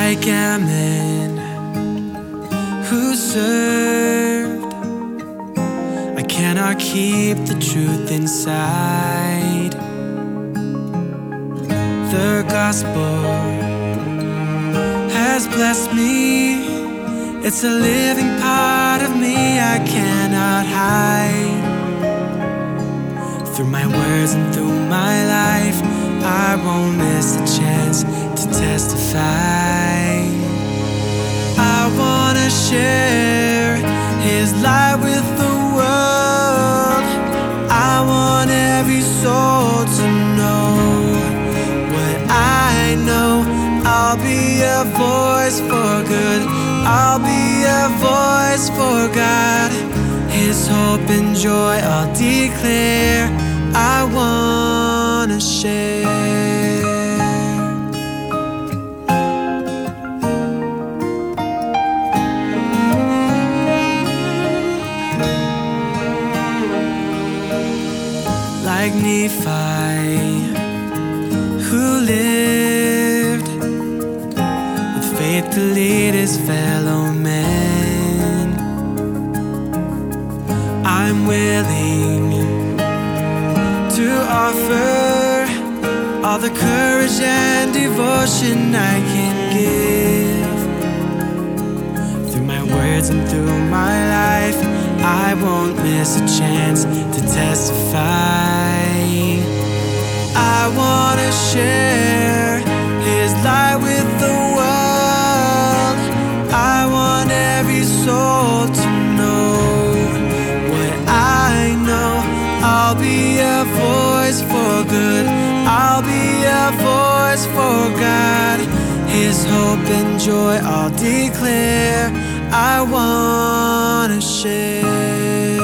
like Ammon, who served. I cannot keep the truth inside. The gospel has blessed me. It's a living part of me I cannot hide. Through my words and through my life, I won't miss a chance to testify. I wanna share His light with the world. I want every soul to know what I know. I'll be a voice for good. I'll be a voice for God. His hope and joy I'll declare. I wanna share. Like Nephi, who lived with faith to lead his fellow men, I'm willing to offer all the courage and devotion I can give. Through my words and through my life, I won't miss a chance to testify. I wanna share His light with the world. I want every soul to know what I know. I'll be a voice for good. I'll be a voice for God. His hope and joy I'll declare. I wanna share.